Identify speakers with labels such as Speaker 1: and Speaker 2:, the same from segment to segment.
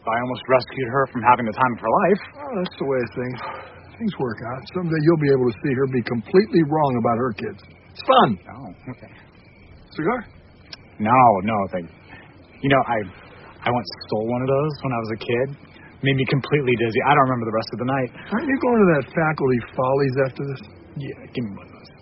Speaker 1: I almost rescued her from having the time of her life.
Speaker 2: Oh, that's the way things work out. Someday you'll be able to see her be completely wrong about her kids. It's fun.
Speaker 1: Oh, okay.
Speaker 2: Cigar?
Speaker 1: No, thank you. You know, I once stole one of those when I was a kid. Made me completely dizzy. I don't remember the rest of the night.
Speaker 2: Aren't you going to that Faculty Follies after this?
Speaker 1: Yeah, give me one of those.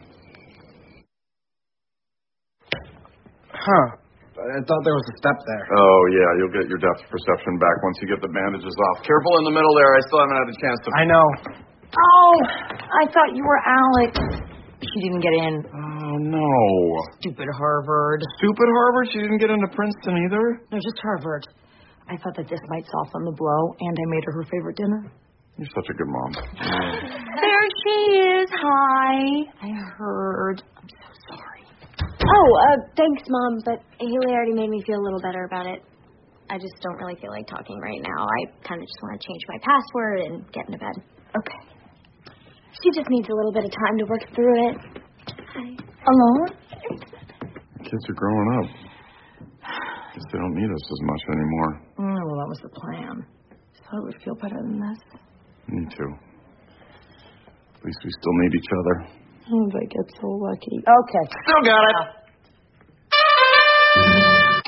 Speaker 3: Huh. I thought there was a step there.
Speaker 4: Oh, yeah, you'll get your depth perception back once you get the bandages off. Careful in the middle there. I still haven't had a chance to...
Speaker 3: I know.
Speaker 5: Oh, I thought you were Alex. She didn't get in.
Speaker 4: Oh, no.
Speaker 5: Stupid Harvard.
Speaker 4: Stupid Harvard? She didn't get into Princeton either?
Speaker 5: No, just Harvard. I thought that this might soften the blow, and I made her her favorite dinner.
Speaker 4: You're such a good mom.
Speaker 5: There she is. Hi. I heard. I'm so sorry.
Speaker 6: Oh, thanks, Mom, but Haley already made me feel a little better about it. I just don't really feel like talking right now. I kind of just want to change my password and get into bed.
Speaker 5: Okay.
Speaker 6: She just needs a little bit of time to work through it. Hi.
Speaker 5: Alone?
Speaker 4: Kids are growing up. Guess they don't need us as much anymore.
Speaker 5: Well, that was the plan. So it would feel better than this.
Speaker 4: Me too. At least we still need each other.
Speaker 5: Oh, I get so lucky. Okay.
Speaker 4: Still got it.